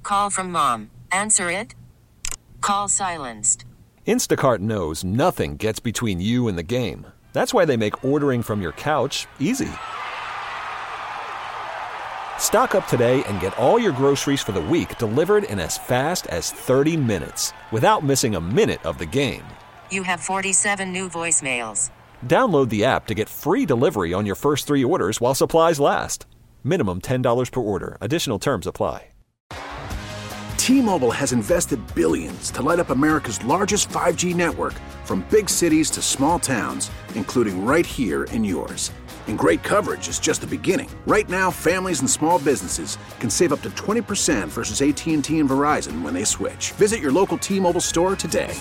Call from mom. Answer it. Call silenced. Instacart knows nothing gets between you and the game. That's why they make ordering from your couch easy. Stock up today and get all your groceries for the week delivered in as fast as 30 minutes without missing a minute of the game. You have 47 new voicemails. Download the app to get free delivery on your first 3 orders while supplies last. Minimum $10 per order. Additional terms apply. T-Mobile has invested billions to light up America's largest 5G network, from big cities to small towns, including right here in yours. And great coverage is just the beginning. Right now, families and small businesses can save up to 20% versus AT&T and Verizon when they switch. Visit your local T-Mobile store today.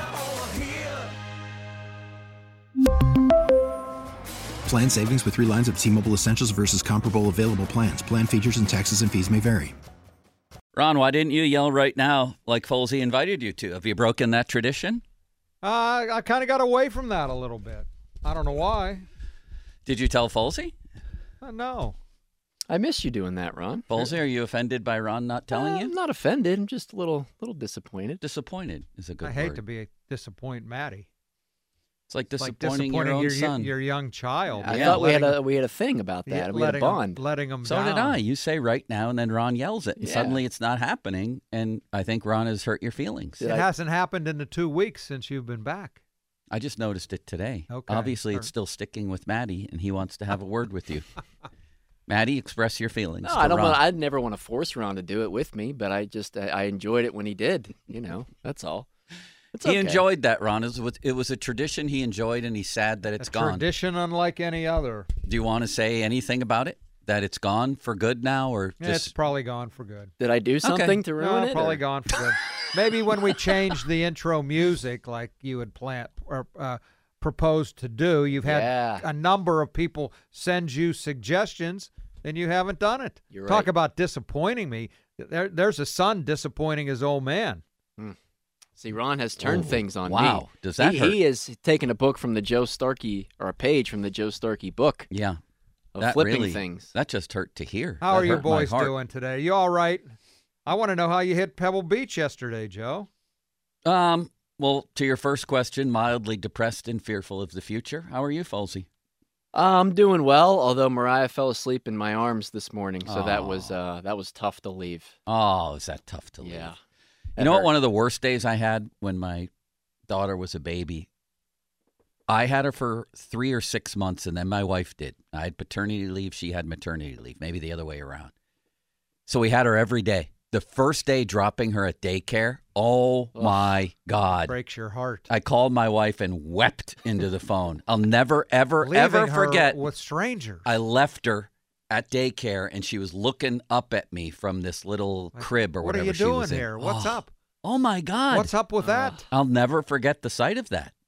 Plan savings with 3 lines of T-Mobile Essentials versus comparable available plans. Plan features and taxes and fees may vary. Ron, why didn't you yell right now like Folsey invited you to? Have you broken that tradition? I kind of got away from that a little bit. I don't know why. Did you tell Folsey? No. I miss you doing that, Ron. Folsey, are you offended by Ron not telling you? I'm not offended. I'm just a little disappointed. Disappointed is a good word. I hate to disappoint Maddie. It's like disappointing your own son. Your young child. I thought we had a thing about that. We had a bond. Letting him so down. did I. You say right now, and then Ron yells it, and suddenly it's not happening, and I think Ron has hurt your feelings. It hasn't happened in the 2 weeks since you've been back. I just noticed it today. Okay. Obviously, it's still sticking with Maddie, and he wants to have a word with you. Maddie, express your feelings. No, I don't want. I'd never want to force Ron to do it with me, but I enjoyed it when he did. That's all. He enjoyed that, Ron. It was a tradition he enjoyed, and he's sad that it's gone. Tradition unlike any other. Do you want to say anything about it? That it's gone for good now, or just... It's probably gone for good. Did I do something to ruin it? Probably gone for good. Maybe when we change the intro music, like you had planned or proposed to do, you've had a number of people send you suggestions, and you haven't done it. You're right. Talk about disappointing me. There's a son disappointing his old man. See, Ron has turned things on me. Wow, does that hurt? He has taken a book from the Joe Starkey, or a page from the Joe Starkey book. Yeah. Of flipping things. That just hurt to hear. How are your boys doing today? You all right? I want to know how you hit Pebble Beach yesterday, Joe. Well, to your first question, mildly depressed and fearful of the future. How are you, Folsey? I'm doing well, although Mariah fell asleep in my arms this morning, so that was tough to leave. Oh, is that tough to leave? Yeah. You know what? One of the worst days I had when my daughter was a baby, I had her for 3 or 6 months, and then my wife did. I had paternity leave. She had maternity leave, maybe the other way around. So we had her every day. The first day dropping her at daycare, my God. Breaks your heart. I called my wife and wept into the phone. I'll never, ever Leaving forget. her with strangers. I left her at daycare, and she was looking up at me from this little crib or whatever she was in. What are you doing here? What's up? Oh, my God. What's up with that? I'll never forget the sight of that.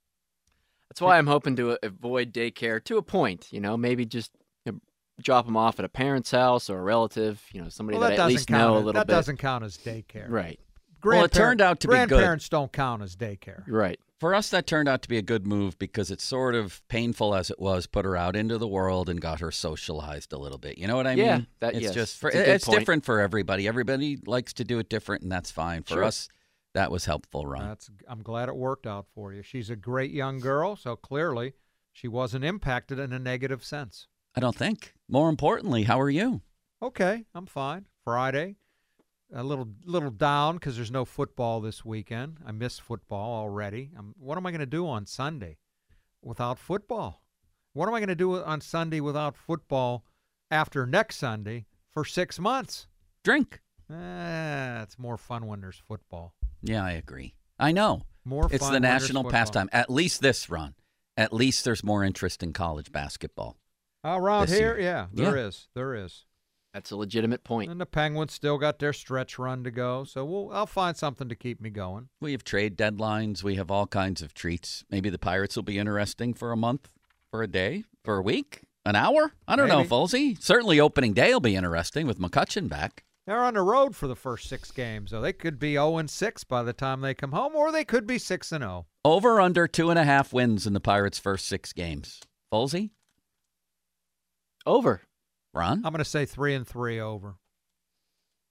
That's why I'm hoping to avoid daycare to a point. Maybe just drop them off at a parent's house or a relative. Somebody that I at least know a little bit. That doesn't count as daycare. Right. Well, it turned out to be good. Grandparents don't count as daycare. Right. For us, that turned out to be a good move because it's sort of painful as it was, put her out into the world and got her socialized a little bit. You know what I mean? It's different for everybody. Everybody likes to do it different, and that's fine. For us, that was helpful, Ron. I'm glad it worked out for you. She's a great young girl, so clearly she wasn't impacted in a negative sense. I don't think. More importantly, how are you? Okay, I'm fine. Friday. A little down because there's no football this weekend. I miss football already. What am I going to do on Sunday without football? What am I going to do on Sunday without football after next Sunday for 6 months? Drink. It's more fun when there's football. Yeah, I agree. I know. It's the national pastime. At least this, Ron. At least there's more interest in college basketball. Around here, there is. There is. That's a legitimate point. And the Penguins still got their stretch run to go, so I'll find something to keep me going. We have trade deadlines. We have all kinds of treats. Maybe the Pirates will be interesting for a month, for a day, for a week, an hour. I don't know, Folsey. Certainly opening day will be interesting with McCutchen back. They're on the road for the first 6 games, so they could be 0-6 by the time they come home, or they could be 6-0. Over under 2.5 wins in the Pirates' first 6 games. Folsey? Over. Ron? I'm going to say 3-3 over.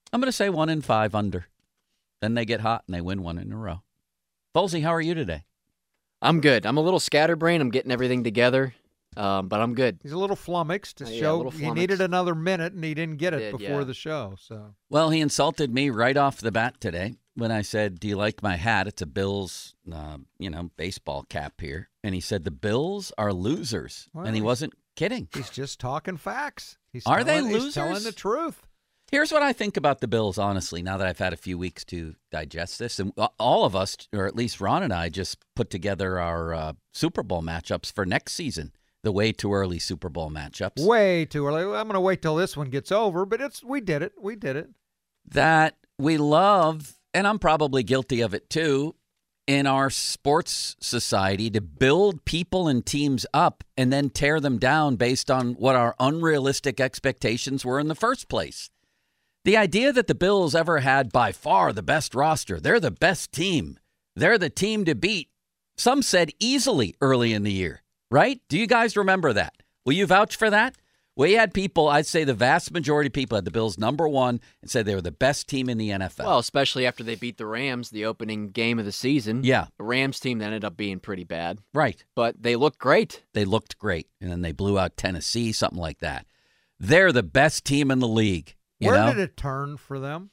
I'm going to say 1-5 under. Then they get hot and they win one in a row. Folsey, how are you today? I'm good. I'm a little scatterbrained. I'm getting everything together, but I'm good. He's a little flummoxed to Yeah, a show little he flummoxed. needed another minute, and he didn't get it before yeah. the show. So Well, he insulted me right off the bat today when I said, do you like my hat? It's a Bills, baseball cap here. And he said, the Bills are losers. Well, and he wasn't kidding. he's just talking facts. Are they He's telling losers? the truth. Here's what I think about the Bills, honestly, now that I've had a few weeks to digest this. And all of us, or at least Ron and I, just put together our Super Bowl matchups for next season, the way too early Super Bowl matchups. Way too early. I'm going to wait till this one gets over, but we did it. We did it. That we love, and I'm probably guilty of it too, in our sports society to build people and teams up and then tear them down based on what our unrealistic expectations were in the first place. The idea that the Bills ever had by far the best roster, they're the best team, they're the team to beat, some said easily early in the year, right? Do you guys remember that? Will you vouch for that? We had people, I'd say the vast majority of people had the Bills number one and said they were the best team in the NFL. Well, especially after they beat the Rams, the opening game of the season. Yeah. The Rams team ended up being pretty bad. Right. But they looked great. They looked great, and then they blew out Tennessee, something like that. They're the best team in the league. Where did it turn for them?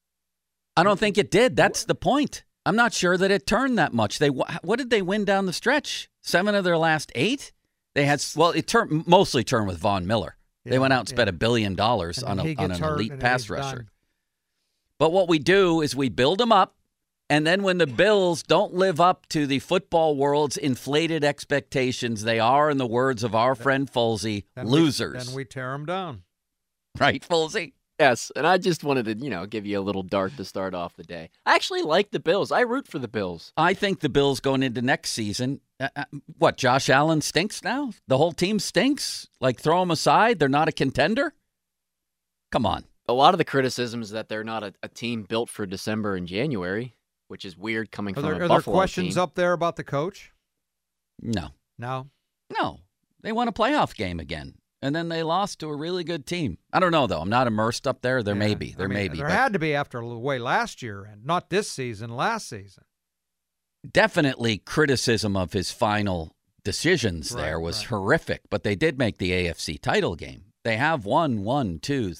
I don't think it did. That's the point. I'm not sure that it turned that much. What did they win down the stretch? 7 of their last 8? They had it mostly turned with Von Miller. They went out and spent $1 billion on an elite pass rusher. Done. But what we do is we build them up, and then when the Bills don't live up to the football world's inflated expectations, they are, in the words of our friend Folsey, losers. Then we tear them down. Right, Folsey? Yes, and I just wanted to, give you a little dart to start off the day. I actually like the Bills. I root for the Bills. I think the Bills going into next season, Josh Allen stinks now? The whole team stinks? Like, throw them aside? They're not a contender? Come on. A lot of the criticism is that they're not a team built for December and January, which is weird coming from a Buffalo team. Are there questions up there about the coach? No. No? No. They won a playoff game again. And then they lost to a really good team. I don't know, though. I'm not immersed up there. There may be. There had to be after the way last year, and not this season, last season. Definitely criticism of his final decisions there was horrific, but they did make the AFC title game. They have won 4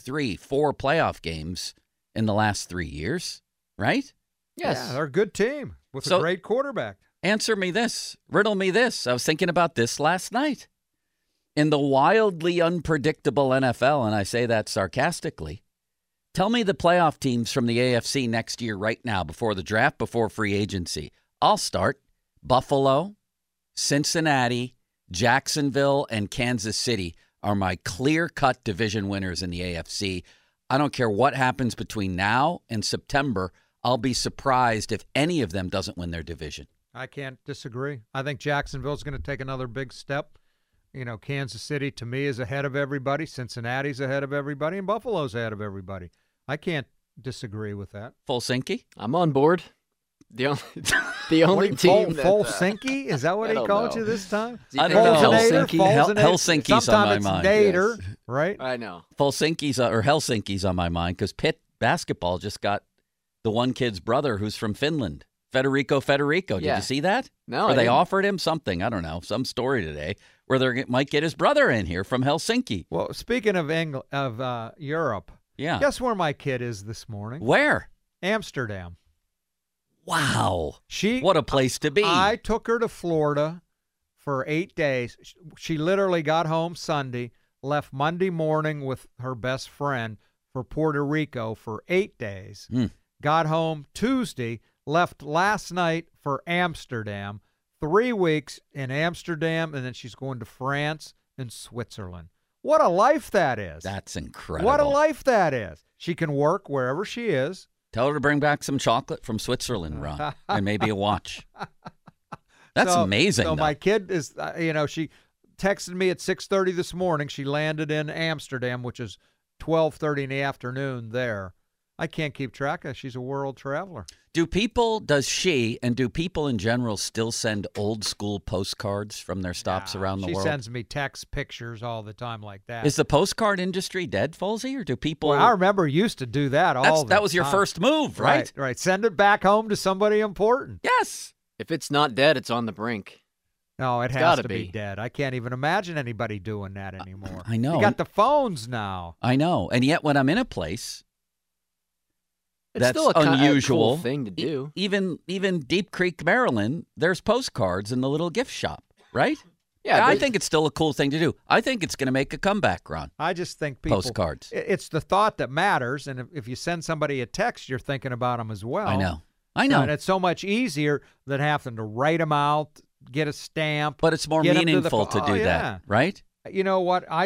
playoff games in the last 3 years, right? Yes. Yeah, they're a good team with a great quarterback. Answer me this. Riddle me this. I was thinking about this last night. In the wildly unpredictable NFL, and I say that sarcastically, tell me the playoff teams from the AFC next year right now, before the draft, before free agency. I'll start. Buffalo, Cincinnati, Jacksonville, and Kansas City are my clear-cut division winners in the AFC. I don't care what happens between now and September. I'll be surprised if any of them doesn't win their division. I can't disagree. I think Jacksonville's going to take another big step. Kansas City, to me, is ahead of everybody. Cincinnati's ahead of everybody. And Buffalo's ahead of everybody. I can't disagree with that. Folsinki? I'm on board. The only team Folsinki? Is that what he called you this time? I don't know. Helsinki's on my mind. Nader, right? I know. Helsinki's on my mind because Pitt basketball just got the one kid's brother who's from Finland, Federico. Did you see that? No. Or they offered him something. I don't know. Some story today where they might get his brother in here from Helsinki. Well, speaking of Europe, guess where my kid is this morning? Where? Amsterdam. Wow. What a place to be. I took her to Florida for 8 days. She literally got home Sunday, left Monday morning with her best friend for Puerto Rico for 8 days, got home Tuesday, left last night for Amsterdam, 3 weeks in Amsterdam, and then she's going to France and Switzerland. What a life that is. That's incredible. What a life that is. She can work wherever she is. Tell her to bring back some chocolate from Switzerland, Ron, and maybe a watch. That's amazing. So my kid is, she texted me at 6:30 this morning. She landed in Amsterdam, which is 12:30 in the afternoon there. I can't keep track of. She's a world traveler. Do people in general still send old school postcards from their stops around the world? She sends me text pictures all the time like that. Is the postcard industry dead, Folsey, or do people? Well, I remember used to do that all the time. That was your first move, right? Right. Send it back home to somebody important. Yes. If it's not dead, it's on the brink. No, it It's has gotta to be dead. I can't even imagine anybody doing that anymore. I know. You got the phones now. I know. And yet when I'm in a place, It's that's still a unusual cool thing to do. Even Deep Creek, Maryland, there's postcards in the little gift shop, right? Yeah, I think it's still a cool thing to do. I think it's going to make a comeback, Ron. I just think people Postcards. It's the thought that matters, and if you send somebody a text, you're thinking about them as well. I know. And it's so much easier than having to write them out, get a stamp. But it's more get 'em meaningful to do that, right? You know what? I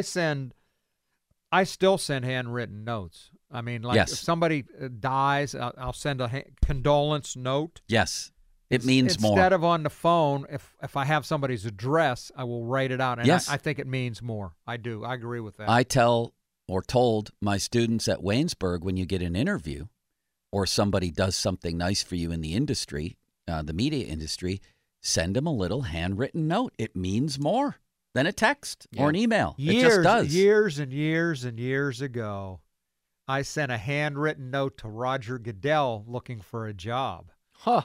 still send handwritten notes. I mean, like if somebody dies, I'll send a condolence note. Yes. It means more. Instead of on the phone, if I have somebody's address, I will write it out. And yes. I think it means more. I do. I agree with that. I told my students at Waynesburg, when you get an interview or somebody does something nice for you in the industry, the media industry, send them a little handwritten note. It means more than a text or an email. It just does. Years and years and years ago, I sent a handwritten note to Roger Goodell looking for a job. Huh.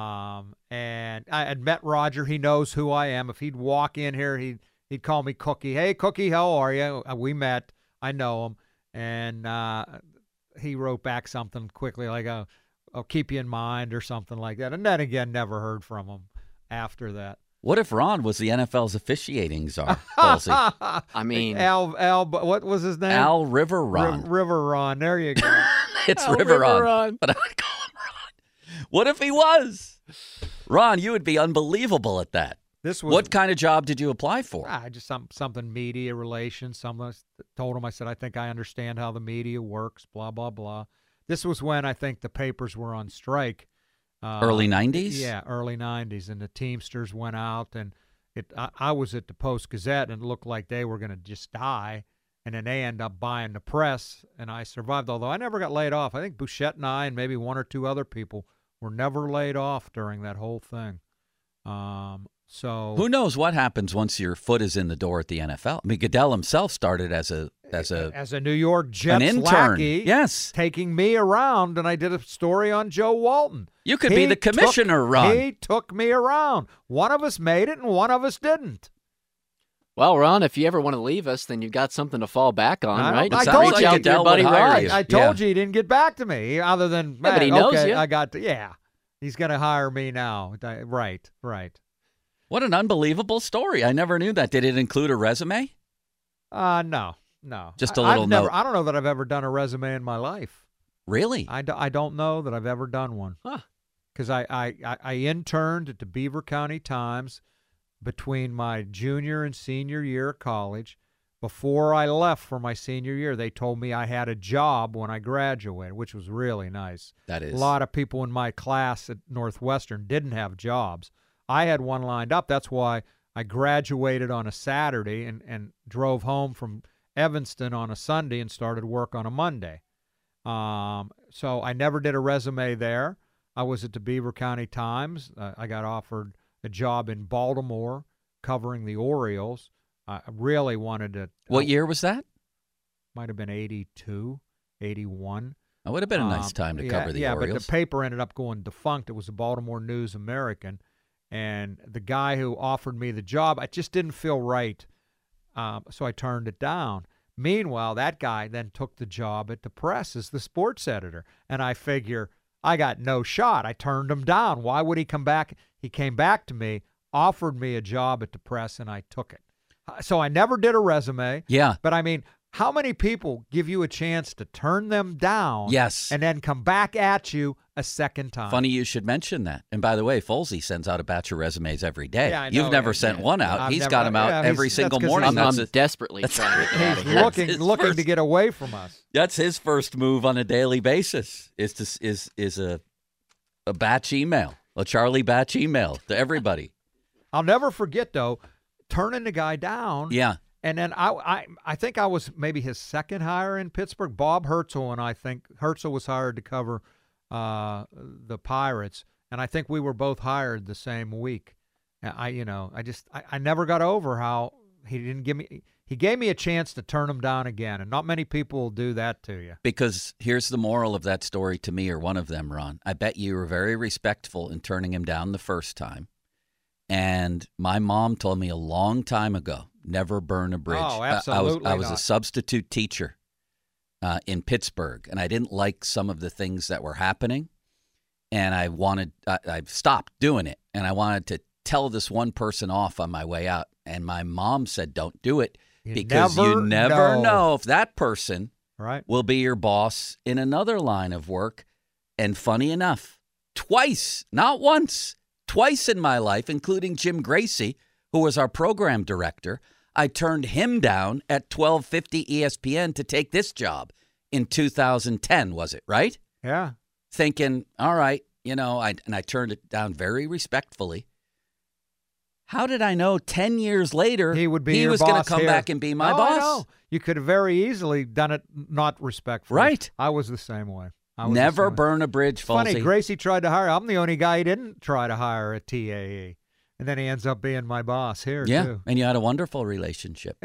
And I had met Roger. He knows who I am. If he'd walk in here, he'd call me Cookie. Hey, Cookie, how are you? We met. I know him. And he wrote back something quickly like, I'll keep you in mind or something like that. And then again, never heard from him after that. What if Ron was the NFL's officiating czar? I mean, Al, what was his name? Al River Ron. River Ron. There you go. It's River Ron, but I would call him Ron. What if he was? Ron, you would be unbelievable at that. What kind of job did you apply for? Just something media relations. Someone told him, I said, I think I understand how the media works, blah, blah, blah. This was when I think the papers were on strike. Early 90s? Yeah, early 90s. And the Teamsters went out, and I was at the Post-Gazette, and it looked like they were going to just die. And then they end up buying the Press, and I survived, although I never got laid off. I think Bouchette and I and maybe one or two other people were never laid off during that whole thing. So who knows what happens once your foot is in the door at the NFL? I mean, Goodell himself started as a New York Jets an intern. lackey, yes, taking me around, and I did a story on Joe Walton. You could be the commissioner, Ron. He took me around. One of us made it, and one of us didn't. Well, Ron, if you ever want to leave us, then you've got something to fall back on, right? I told Reach out to your buddy Rod. I told you he didn't get back to me, other than but he knows you. I got he's going to hire me now. Right. What an unbelievable story. I never knew that. Did it include a resume? No. Just a little note. I don't know that I've ever done a resume in my life. Really? I don't know that I've ever done one. Huh. Because I interned at the Beaver County Times between my junior and senior year of college. Before I left for my senior year, they told me I had a job when I graduated, which was really nice. That is. A lot of people in my class at Northwestern didn't have jobs. I had one lined up. That's why I graduated on a Saturday and drove home from Evanston on a Sunday and started work on a Monday. So I never did a resume there. I was at the Beaver County Times. I got offered a job in Baltimore covering the Orioles. I really wanted to. What year was that? Might have been 82, 81. That would have been a nice time to cover the Orioles. Yeah, but the paper ended up going defunct. It was the Baltimore News-American. And the guy who offered me the job, I just didn't feel right, so I turned it down. Meanwhile, that guy then took the job at the Press as the sports editor, and I figure I got no shot. I turned him down. Why would he come back? He came back to me, offered me a job at the Press, and I took it. So I never did a resume. Yeah. But, I mean, how many people give you a chance to turn them down yes. and then come back at you a second time? Funny you should mention that. And by the way, Folsey sends out a batch of resumes every day. Yeah, I know. You've never sent one out. He's got them out every single morning. I'm desperately trying to get out of here. looking to get away from us. That's his first move on a daily basis is a batch email, a Charlie batch email to everybody. I'll never forget, though, turning the guy down. Yeah. And then I think I was maybe his second hire in Pittsburgh. Bob Hertzel, and I think Hertzel was hired to cover the Pirates, and I think we were both hired the same week. I never got over how he didn't give me. He gave me a chance to turn him down again, and not many people will do that to you. Because here's the moral of that story to me, or one of them, Ron. I bet you were very respectful in turning him down the first time. And my mom told me a long time ago, never burn a bridge. Oh, absolutely I was not. a substitute teacher in Pittsburgh, and I didn't like some of the things that were happening. And I stopped doing it, and I wanted to tell this one person off on my way out. And my mom said, don't do it, because you never know if that person will be your boss in another line of work. And funny enough, twice, not once, twice in my life, including Jim Gracie, who was our program director, I turned him down at 1250 ESPN to take this job in 2010, was it, right? Yeah. Thinking, all right, and I turned it down very respectfully. How did I know 10 years later he was going to come back and be my boss? I know. You could have very easily done it not respectfully. Right. I was the same way. Never burn a bridge, Falsey. Funny, Gracie tried to hire. I'm the only guy he didn't try to hire at TAE. And then he ends up being my boss here, too. Yeah, and you had a wonderful relationship.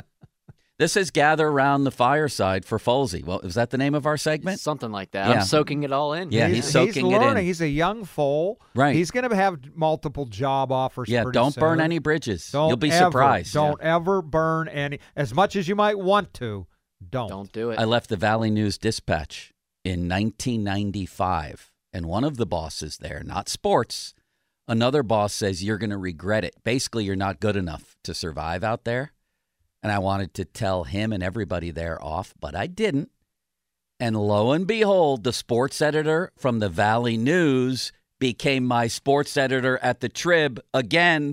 This is Gather Around the Fireside for Folsey. Well, is that the name of our segment? Something like that. Yeah. I'm soaking it all in. Yeah, he's soaking it in. He's a young foal. Right. He's going to have multiple job offers pretty don't soon. burn any bridges. You'll be surprised. Don't ever burn any. As much as you might want to, don't. Don't do it. I left the Valley News Dispatch in 1995, and one of the bosses there, not sports, another boss says, you're going to regret it. Basically, you're not good enough to survive out there. And I wanted to tell him and everybody there off, but I didn't. And lo and behold, the sports editor from the Valley News became my sports editor at the Trib again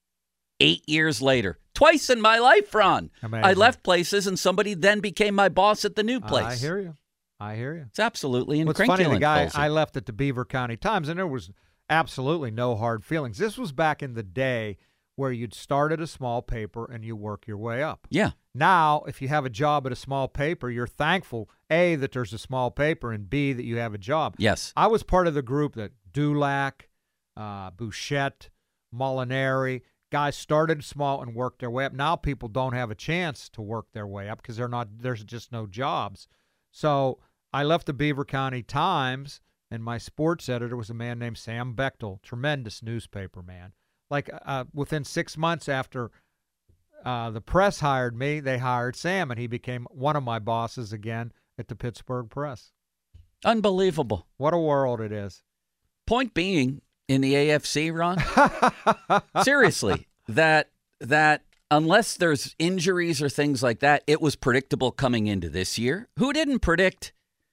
8 years later. Twice in my life, Ron. Amazing. I left places and somebody then became my boss at the new place. I hear you. It's absolutely What's incredible. funny, the guy I left at the Beaver County Times, and there was absolutely no hard feelings. This was back in the day where you'd start at a small paper and you work your way up. Yeah. Now, if you have a job at a small paper, you're thankful, A, that there's a small paper, and B, that you have a job. Yes. I was part of the group that Dulac, Bouchette, Molinari, guys started small and worked their way up. Now people don't have a chance to work their way up because there's just no jobs. So I left the Beaver County Times, and my sports editor was a man named Sam Bechtel, tremendous newspaper man. Like within 6 months after the press hired me, they hired Sam, and he became one of my bosses again at the Pittsburgh Press. Unbelievable. What a world it is. Point being, in the AFC, Ron, seriously, that unless there's injuries or things like that, it was predictable coming into this year. Who didn't predict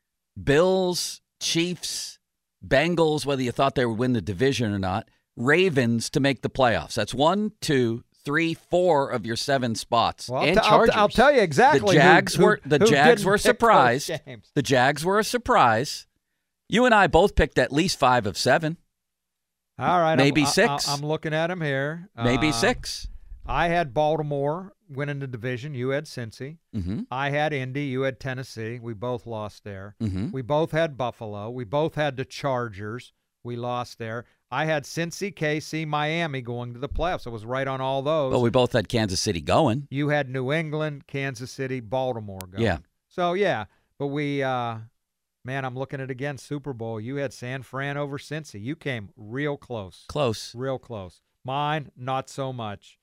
Bills, Chiefs, Bengals, whether you thought they would win the division or not, Ravens to make the playoffs? That's 1, 2, 3, 4 of your 7 spots. Well, and Chargers. I'll tell you exactly. The Jags who were surprised. The Jags were a surprise. You and I both picked at least 5 of 7. All right, maybe 6. I'm looking at them here. Maybe 6. I had Baltimore winning the division. You had Cincy. Mm-hmm. I had Indy. You had Tennessee. We both lost there. Mm-hmm. We both had Buffalo. We both had the Chargers. We lost there. I had Cincy, KC, Miami going to the playoffs. I was right on all those. But we both had Kansas City going. You had New England, Kansas City, Baltimore going. Yeah. So, yeah. But we, man, I'm looking at it again, Super Bowl. You had San Fran over Cincy. You came real close. Real close. Mine, not so much.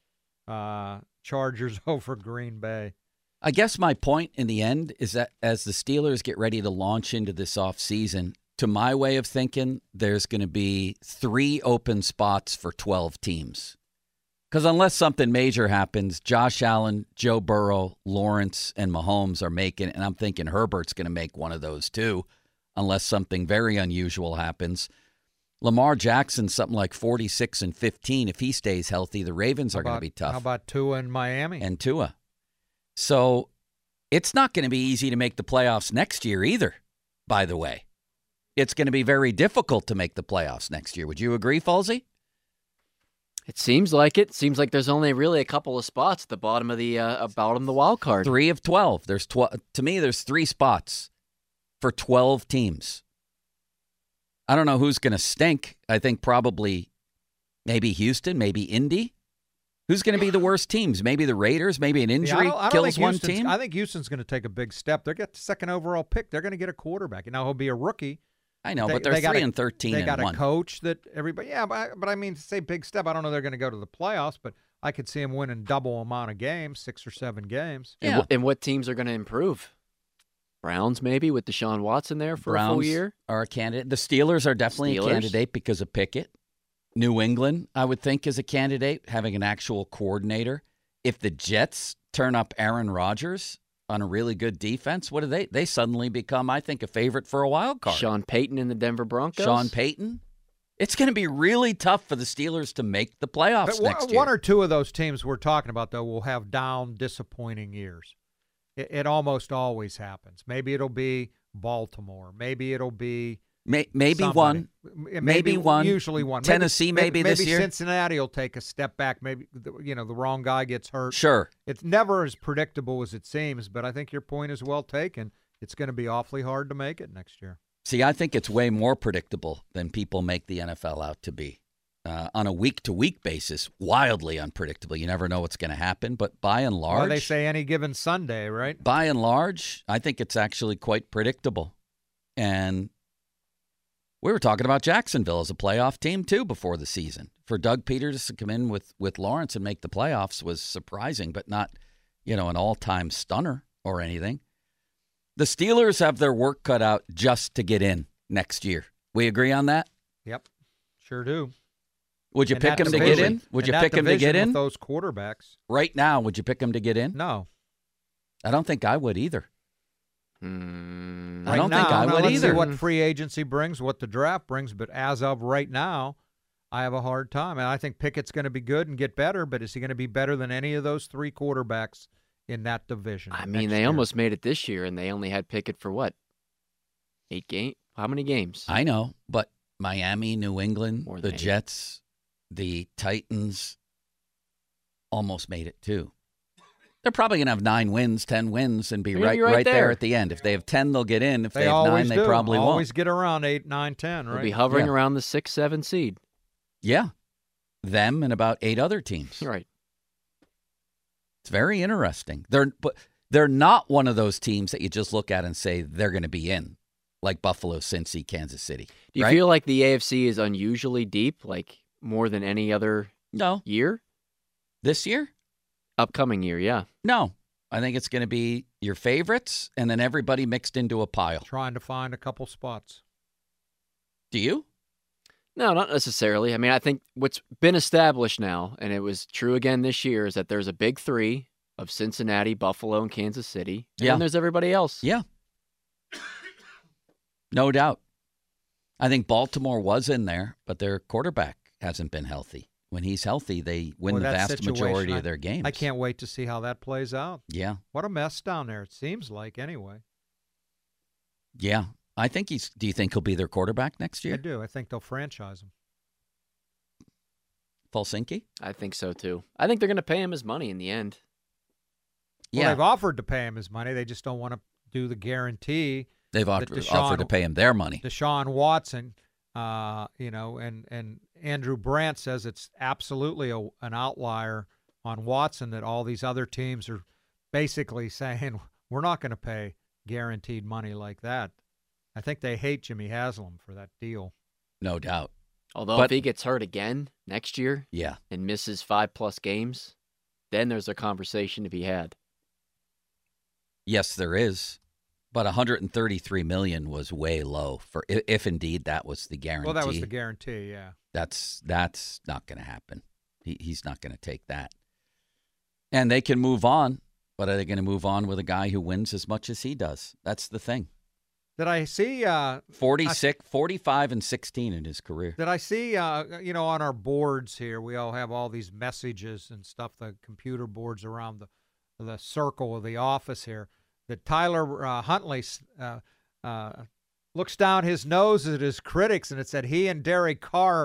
Chargers over Green Bay. I guess my point in the end is that as the Steelers get ready to launch into this offseason, to my way of thinking, there's going to be 3 open spots for 12 teams. Because unless something major happens, Josh Allen, Joe Burrow, Lawrence, and Mahomes are making, and I'm thinking Herbert's going to make one of those too, unless something very unusual happens. Lamar Jackson, something like 46-15. If he stays healthy, the Ravens are going to be tough. How about Tua in Miami? And Tua. So it's not going to be easy to make the playoffs next year either, by the way. It's going to be very difficult to make the playoffs next year. Would you agree, Falsey? It seems like it. Seems like there's only really a couple of spots at the bottom of the wild card. 3 of 12. There's to me, there's 3 spots for 12 teams. I don't know who's going to stink. I think probably maybe Houston, maybe Indy. Who's going to be the worst teams? Maybe the Raiders. Maybe an injury kills one team. I think Houston's going to take a big step. They're getting the second overall pick. They're going to get a quarterback. Now he'll be a rookie. I know, but they're 3-13. They got a coach that everybody. Yeah, but I mean, to say big step. I don't know they're going to go to the playoffs, but I could see them winning double amount of games, 6 or 7 games. Yeah. And what teams are going to improve? Browns maybe with Deshaun Watson there for a full year. Are a candidate. The Steelers are definitely a candidate because of Pickett. New England, I would think, is a candidate, having an actual coordinator. If the Jets turn up Aaron Rodgers on a really good defense, what do they? They suddenly become, I think, a favorite for a wild card. Sean Payton in the Denver Broncos. Sean Payton. It's going to be really tough for the Steelers to make the playoffs next year. One or two of those teams we're talking about, though, will have down, disappointing years. It almost always happens. Maybe it'll be Baltimore. Maybe it'll be maybe somebody. maybe one. Usually one. Tennessee maybe this year. Maybe Cincinnati will take a step back. Maybe the wrong guy gets hurt. Sure. It's never as predictable as it seems, but I think your point is well taken. It's going to be awfully hard to make it next year. See, I think it's way more predictable than people make the NFL out to be. On a week-to-week basis, wildly unpredictable. You never know what's going to happen, but by and large... Well, they say any given Sunday, right? By and large, I think it's actually quite predictable. And we were talking about Jacksonville as a playoff team, too, before the season. For Doug Peters to come in with Lawrence and make the playoffs was surprising, but not, an all-time stunner or anything. The Steelers have their work cut out just to get in next year. We agree on that? Yep, sure do. Would you pick him to get in? Would you pick him to get in? With those quarterbacks. Right now, would you pick him to get in? No. I don't think I would either. I don't think I would let's either. See what free agency brings, what the draft brings, but as of right now, I have a hard time. And I think Pickett's going to be good and get better, but is he going to be better than any of those 3 quarterbacks in that division? I mean, they almost made it this year, and they only had Pickett for what? 8 games? How many games? I know, but Miami, New England, the 8. Jets, the Titans almost made it too. They're probably going to have 9 wins, 10 wins, and be right there at the end. If they have 10, they'll get in. If they have 9, they probably won't. Always get around 8, 9, 10, right? They'll be hovering around the 6, 7 seed. Yeah. Them and about 8 other teams. Right. It's very interesting. They're not one of those teams that you just look at and say they're going to be in, like Buffalo, Cincy, Kansas City. Do you feel like the AFC is unusually deep, like more than any other year? This year? Upcoming year, yeah. No. I think it's going to be your favorites and then everybody mixed into a pile. Trying to find a couple spots. Do you? No, not necessarily. I mean, I think what's been established now, and it was true again this year, is that there's a big 3 of Cincinnati, Buffalo, and Kansas City. And then there's everybody else. Yeah. No doubt. I think Baltimore was in there, but their quarterback hasn't been healthy. When he's healthy, they win the vast majority of their games. I can't wait to see how that plays out. Yeah. What a mess down there, it seems like, anyway. Yeah. I think do you think he'll be their quarterback next year? I do. I think they'll franchise him. Folsinki? I think so, too. I think they're going to pay him his money in the end. Well, they've offered to pay him his money. They just don't want to do the guarantee. They've offered to pay him their money. Deshaun Watson, and Andrew Brandt says it's absolutely an outlier on Watson that all these other teams are basically saying, we're not going to pay guaranteed money like that. I think they hate Jimmy Haslam for that deal. No doubt. Although if he gets hurt again next year and misses 5+ games, then there's a conversation to be had. Yes, there is. But $133 million was way low for if indeed that was the guarantee. Well, that was the guarantee, yeah. That's not going to happen. He's not going to take that. And they can move on, but are they going to move on with a guy who wins as much as he does? That's the thing. Did I see 45 and 16 in his career? Did I see on our boards here, we all have all these messages and stuff, the computer boards around the circle of the office here, that Tyler Huntley looks down his nose at his critics, and it said he and Derek Carr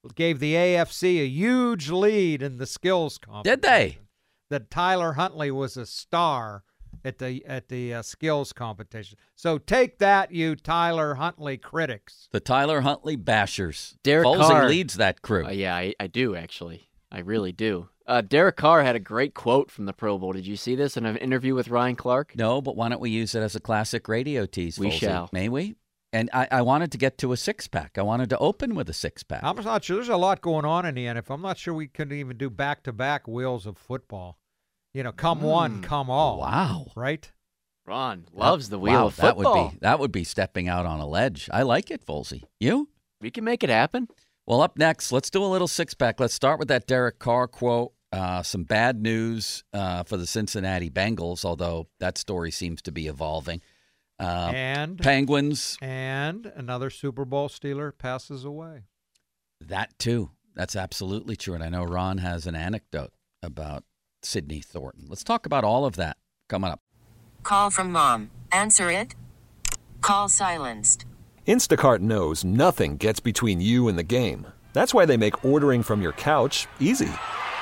gave the AFC a huge lead in the skills competition. Did they? That Tyler Huntley was a star at the skills competition. So take that, you Tyler Huntley critics. The Tyler Huntley bashers. Derek Folsey Carr leads that crew. Yeah, I do, actually. I really do. Derek Carr had a great quote from the Pro Bowl. Did you see this in an interview with Ryan Clark? No, but why don't we use it as a classic radio tease, We Folsey? shall. May we? And I wanted to get to a six-pack. I wanted to open with a six-pack. I'm not sure. There's a lot going on in the NFL. I'm not sure we could even do back-to-back wheels of football. Come one, come all. Wow. Right? Ron loves the wheel of That football. would be stepping out on a ledge. I like it, Folsey. You? We can make it happen. Well, up next, let's do a little six-pack. Let's start with that Derek Carr quote. Some bad news for the Cincinnati Bengals, although that story seems to be evolving. And Penguins. And another Super Bowl Steeler passes away. That, too. That's absolutely true. And I know Ron has an anecdote about Sidney Thornton. Let's talk about all of that coming up. Call from mom. Answer it. Call silenced. Instacart knows nothing gets between you and the game. That's why they make ordering from your couch easy.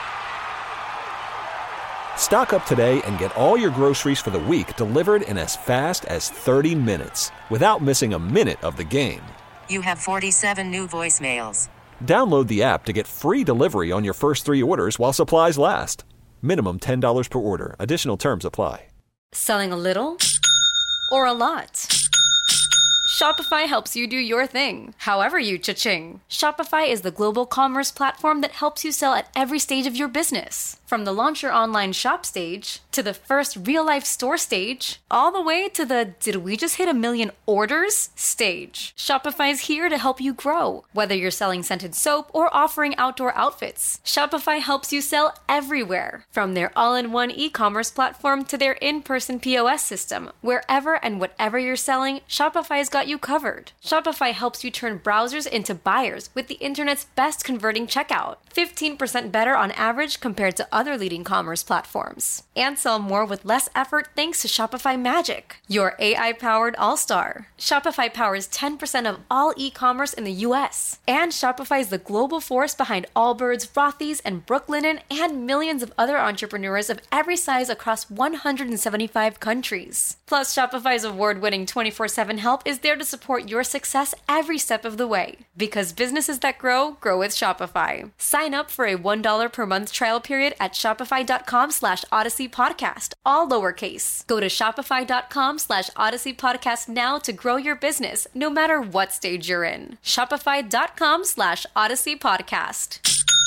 Stock up today and get all your groceries for the week delivered in as fast as 30 minutes without missing a minute of the game. You have 47 new voicemails. Download the app to get free delivery on your first 3 orders while supplies last. Minimum $10 per order. Additional terms apply. Selling a little or a lot? Shopify helps you do your thing, however you cha-ching. Shopify is the global commerce platform that helps you sell at every stage of your business. From the launch your online shop stage, to the first real-life store stage, all the way to the did we just hit 1 million orders stage. Shopify is here to help you grow. Whether you're selling scented soap or offering outdoor outfits, Shopify helps you sell everywhere. From their all-in-one e-commerce platform to their in-person POS system, wherever and whatever you're selling, Shopify's got you covered. Shopify helps you turn browsers into buyers with the internet's best converting checkout. 15% better on average compared to other leading commerce platforms. And sell more with less effort thanks to Shopify Magic, your AI-powered all-star. Shopify powers 10% of all e-commerce in the U.S. And Shopify is the global force behind Allbirds, Rothy's, and Brooklinen, and millions of other entrepreneurs of every size across 175 countries. Plus, Shopify's award-winning 24/7 help is there to support your success every step of the way. Because businesses that grow, grow with Shopify. Sign up for a $1 per month trial period at shopify.com/Odyssey Podcast, all lowercase. Go to shopify.com/Odyssey Podcast now to grow your business, no matter what stage you're in. Shopify.com/Odyssey Podcast.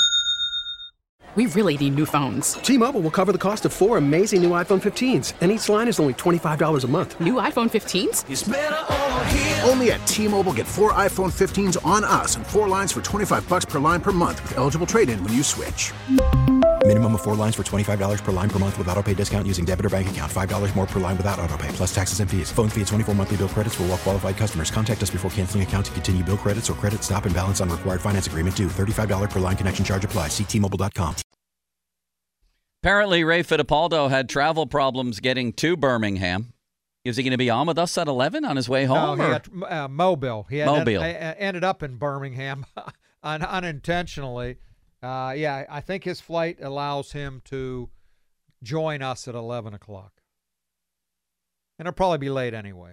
We really need new phones. T-Mobile will cover the cost of 4 amazing new iPhone 15s, and each line is only $25 a month. New iPhone 15s? It's better over here. Only at T-Mobile, get 4 iPhone 15s on us and 4 lines for $25 per line per month with eligible trade-in when you switch. Minimum of 4 lines for $25 per line per month with autopay discount using debit or bank account. $5 more per line without autopay, plus taxes and fees. Phone fee at 24 monthly bill credits for well-qualified customers. Contact us before canceling account to continue bill credits or credit stop and balance on required finance agreement due. $35 per line connection charge applies. See T-Mobile.com. Apparently, Ray Fittipaldo had travel problems getting to Birmingham. Is he going to be on with us at 11 on his way home? No, he had Mobile. He had Mobile. ended up in Birmingham unintentionally. I think his flight allows him to join us at 11 o'clock. And he'll probably be late anyway.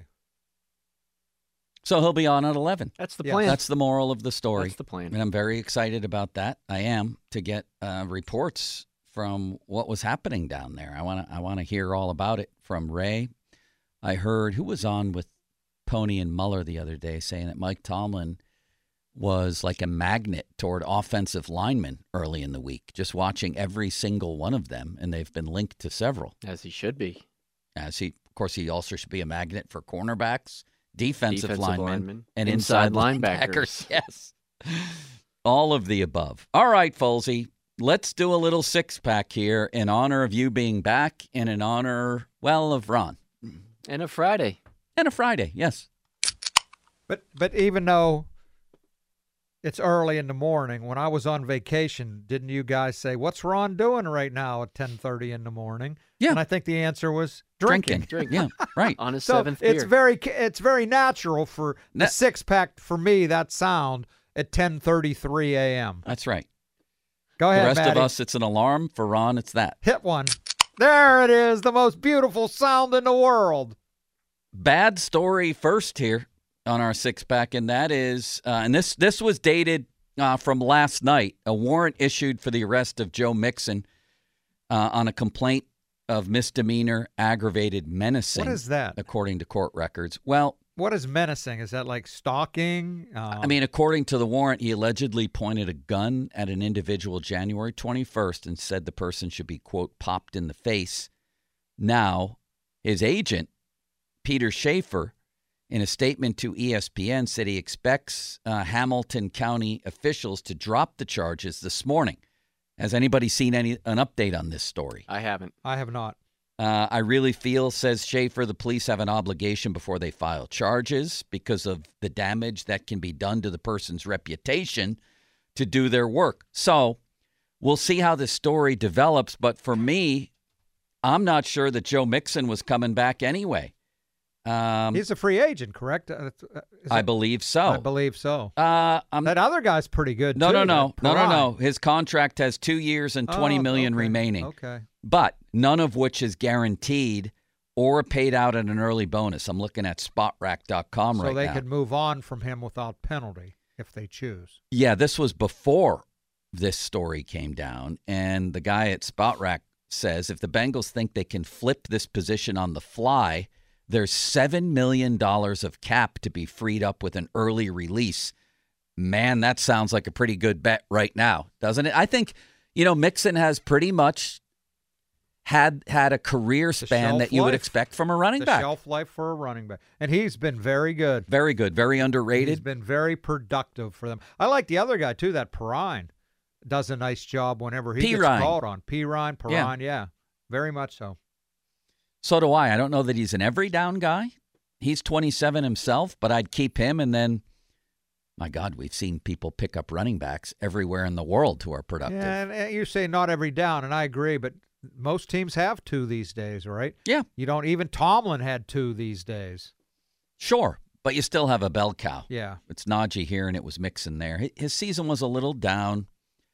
So he'll be on at 11. That's the plan. That's the moral of the story. That's the plan. And I'm very excited about that. I am, to get reports from what was happening down there. I want to hear all about it from Ray. I heard who was on with Pony and Muller the other day saying that Mike Tomlin was like a magnet toward offensive linemen early in the week, just watching every single one of them, and they've been linked to several. As he should be. Of course, he also should be a magnet for cornerbacks, defensive linemen, and inside linebackers. Yes. All of the above. All right, Folsey. Let's do a little six-pack here in honor of you being back and in honor, of Ron. And a Friday. Yes. But even though it's early in the morning, when I was on vacation, didn't you guys say, what's Ron doing right now at 10:30 in the morning? Yeah. And I think the answer was drinking. Yeah, right. On his so seventh beer. It's very natural for the six-pack, for me, that sound. at 10:33 a.m. That's right. Go ahead, The rest Maddie. of us, it's an alarm. For Ron, it's that. Hit one. There it is, the most beautiful sound in the world. Bad story first here on our six-pack, and that is, and this was dated from last night, a warrant issued for the arrest of Joe Mixon on a complaint of misdemeanor aggravated menacing. What is that? According to court records. Well, what is menacing? Is that like stalking? I mean, according to the warrant, he allegedly pointed a gun at an individual January 21st and said the person should be, quote, popped in the face. Now, his agent, Peter Schaefer, in a statement to ESPN, said he expects Hamilton County officials to drop the charges this morning. Has anybody seen an update on this story? I haven't. I have not. I really feel, says Schaefer, the police have an obligation before they file charges because of the damage that can be done to the person's reputation to do their work. So we'll see how this story develops. But for me, I'm not sure that Joe Mixon was coming back anyway. He's a free agent, correct? I believe so. I believe so. That other guy's pretty good, too. No. His contract has 2 years and $20 million remaining. Okay. But none of which is guaranteed or paid out at an early bonus. I'm looking at SpotRack.com right now. So they could move on from him without penalty if they choose. Yeah, this was before this story came down. And the guy at SpotRack says if the Bengals think they can flip this position on the fly, there's $7 million of cap to be freed up with an early release. Man, that sounds like a pretty good bet right now, doesn't it? I think, Mixon has pretty much had a career span that you would expect from a running back. The shelf life for a running back. And he's been very good. Very good. Very underrated. He's been very productive for them. I like the other guy, too, that Perrine. Does a nice job whenever he gets called on. Perrine, yeah. Very much so. So do I. I don't know that he's an every down guy. He's 27 himself, but I'd keep him. And then, my God, we've seen people pick up running backs everywhere in the world who are productive. Yeah, and you say not every down, and I agree, but most teams have 2 these days, right? Yeah. Even Tomlin had 2 these days. Sure, but you still have a bell cow. Yeah. It's Najee here, and it was Mixon there. His season was a little down.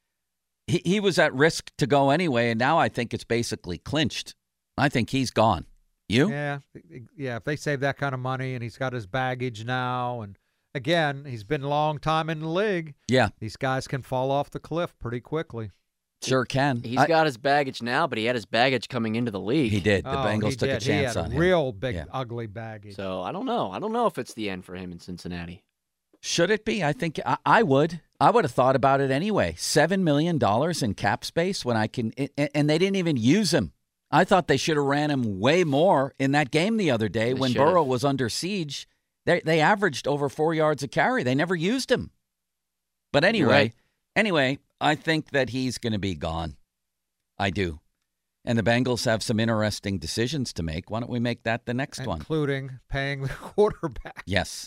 He was at risk to go anyway, and now I think it's basically clinched. I think he's gone. You? Yeah. If they save that kind of money and he's got his baggage now, and again, he's been a long time in the league. Yeah. These guys can fall off the cliff pretty quickly. Sure can. He's got his baggage now, but he had his baggage coming into the league. He did. The Bengals took a chance on him. Real big, ugly baggage. So I don't know. I don't know if it's the end for him in Cincinnati. Should it be? I think I would. I would have thought about it anyway. $7 million in cap space when I can, and they didn't even use him. I thought they should have ran him way more in that game the other day when Burrow was under siege. They averaged over 4 yards a carry. They never used him. But anyway, I think that he's going to be gone. I do. And the Bengals have some interesting decisions to make. Why don't we make that the next one? Including paying the quarterback. Yes.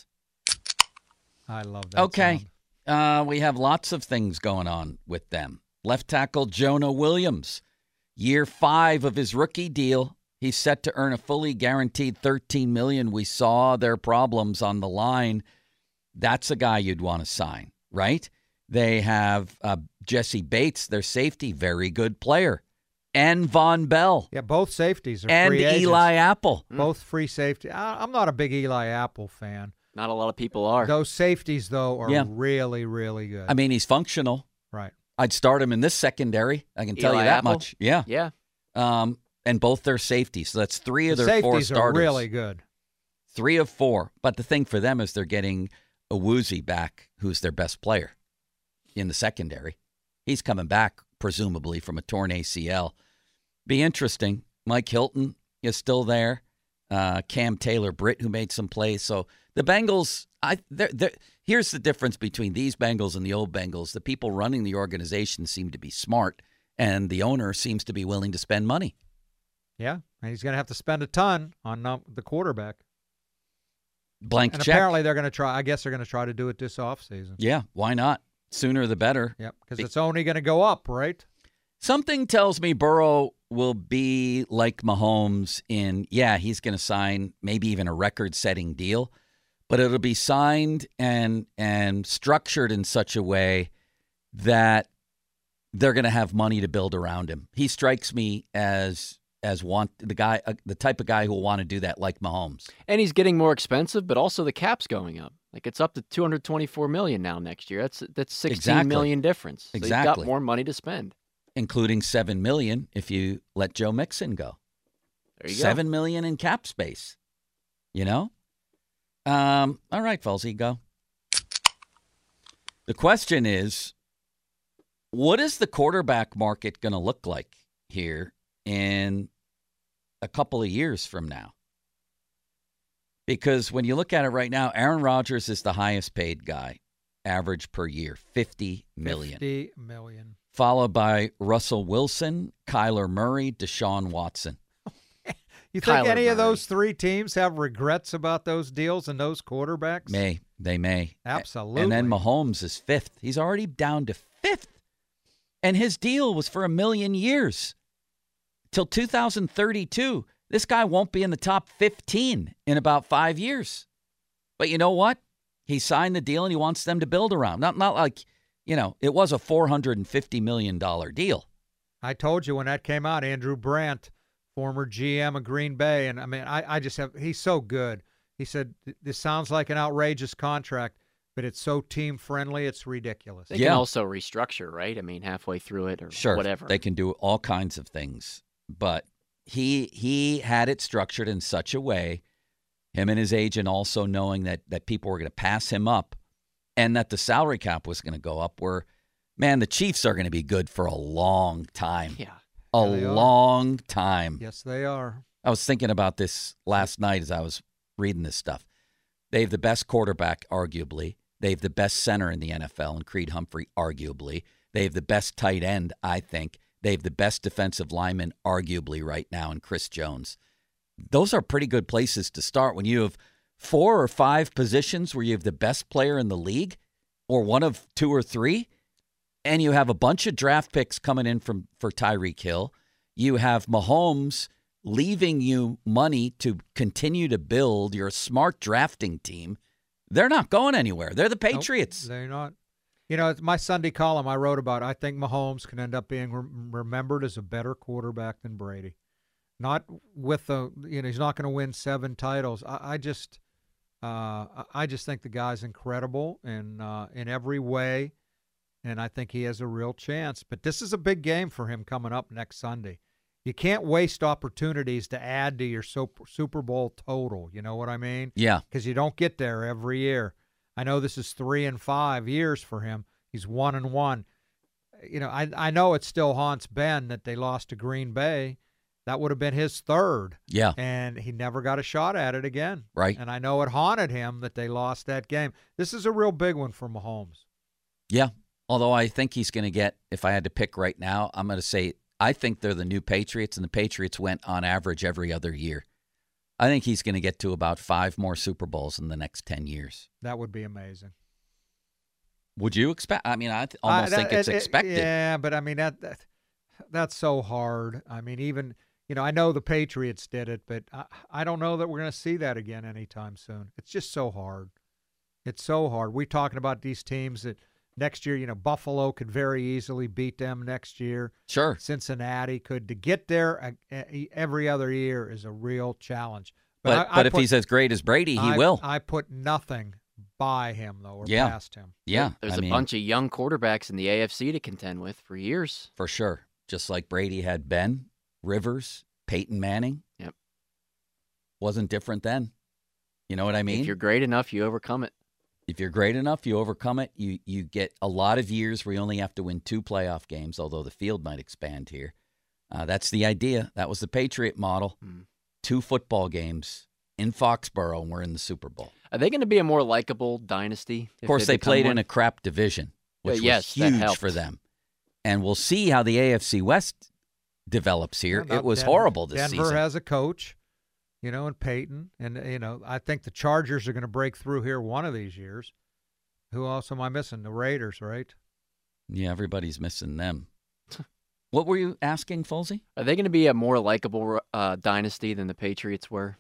I love that. Okay. We have lots of things going on with them. Left tackle Jonah Williams. Year 5 of his rookie deal. He's set to earn a fully guaranteed $13 million. We saw their problems on the line. That's a guy you'd want to sign, right? They have Jesse Bates, their safety, very good player. And Von Bell. Yeah, both safeties are and free agents. Eli Apple. Both free safety. I'm not a big Eli Apple fan. Not a lot of people are. Those safeties, though, are really, really good. I mean, he's functional. Right. I'd start him in this secondary. I can tell you that much. Yeah. Yeah. And both their safeties. So that's 3 of their 4 starters. Safeties are really good. 3 of 4. But the thing for them is they're getting Awuzie back, who's their best player in the secondary. He's coming back, presumably, from a torn ACL. Be interesting. Mike Hilton is still there. Cam Taylor-Britt, who made some plays. So the Bengals, here's the difference between these Bengals and the old Bengals. The people running the organization seem to be smart, and the owner seems to be willing to spend money. Yeah, and he's going to have to spend a ton on the quarterback. Blank and check. Apparently they're going to try. I guess they're going to try to do it this offseason. Yeah, why not? Sooner the better. Yep, because it's only going to go up, right? Something tells me Burrow will be like Mahomes in, he's going to sign maybe even a record-setting deal, but it'll be signed and structured in such a way that they're going to have money to build around him. He strikes me as the type of guy who will want to do that, like Mahomes. And he's getting more expensive, but also the cap's going up. Like, it's up to $224 million now next year. That's $16 million difference. So exactly. You've got more money to spend, including $7 million if you let Joe Mixon go. There you go. $7 million in cap space. You know. All right, Fulsey, go. The question is, what is the quarterback market going to look like here in a couple of years from now? Because when you look at it right now, Aaron Rodgers is the highest paid guy, average per year, $50 million. $50 million. Followed by Russell Wilson, Kyler Murray, Deshaun Watson. You think any of those three teams have regrets about those deals and those quarterbacks? They may. Absolutely. And then Mahomes is fifth. He's already down to fifth. And his deal was for 1 million years till 2032. This guy won't be in the top 15 in about 5 years. But you know what? He signed the deal and he wants them to build around. Not like, it was a $450 million deal. I told you when that came out, Andrew Brandt, former GM of Green Bay, and I mean, he's so good. He said, this sounds like an outrageous contract, but it's so team-friendly, it's ridiculous. They can also restructure, right? I mean, halfway through it or whatever. They can do all kinds of things. But he had it structured in such a way, him and his agent also knowing that people were going to pass him up and that the salary cap was going to go up, where, man, the Chiefs are going to be good for a long time. Yeah. A long time. Yes, they are. I was thinking about this last night as I was reading this stuff. They have the best quarterback, arguably. They have the best center in the NFL, and Creed Humphrey, arguably. They have the best tight end, I think. They have the best defensive lineman, arguably, right now, in Chris Jones. Those are pretty good places to start when you have 4 or 5 positions where you have the best player in the league, or one of 2 or 3, and you have a bunch of draft picks coming in for Tyreek Hill. You have Mahomes leaving you money to continue to build your smart drafting team. They're not going anywhere. They're the Patriots. Nope, they're not. It's my Sunday column I wrote about, I think Mahomes can end up being remembered as a better quarterback than Brady. Not with he's not going to win 7 titles. I just think the guy's incredible in every way, and I think he has a real chance. But this is a big game for him coming up next Sunday. You can't waste opportunities to add to your Super Bowl total. You know what I mean? Yeah. Because you don't get there every year. I know this is 3 and 5 years for him. He's 1-1. I know it still haunts Ben that they lost to Green Bay. That would have been his 3rd. Yeah. And he never got a shot at it again. Right. And I know it haunted him that they lost that game. This is a real big one for Mahomes. Yeah. Although I think he's going to get, if I had to pick right now, I'm going to say I think they're the new Patriots, and the Patriots went on average every other year. I think he's going to get to about 5 more Super Bowls in the next 10 years. That would be amazing. Would you expect? I mean, I almost think it's expected. Yeah, but I mean, that's so hard. I mean, even, I know the Patriots did it, but I don't know that we're going to see that again anytime soon. It's just so hard. It's so hard. We're talking about these teams that next year, Buffalo could very easily beat them next year. Sure. Cincinnati could. To get there every other year is a real challenge. But if he's as great as Brady, he will. I put nothing by him, though, or past him. Yeah. There's a bunch of young quarterbacks in the AFC to contend with for years. For sure. Just like Brady had Ben, Rivers, Peyton Manning. Yep. Wasn't different then. You know what I mean? If you're great enough, you overcome it. If you're great enough, you overcome it. You get a lot of years where you only have to win 2 playoff games, although the field might expand here. That's the idea. That was the Patriot model. 2 football games in Foxborough, and we're in the Super Bowl. Are they going to be a more likable dynasty? Of course, they played in a crap division, which was huge for them. And we'll see how the AFC West develops here. It was horrible this season. Denver has a coach. And Peyton. And, I think the Chargers are going to break through here one of these years. Who else am I missing? The Raiders, right? Yeah, everybody's missing them. What were you asking, Fulsey? Are they going to be a more likable dynasty than the Patriots were?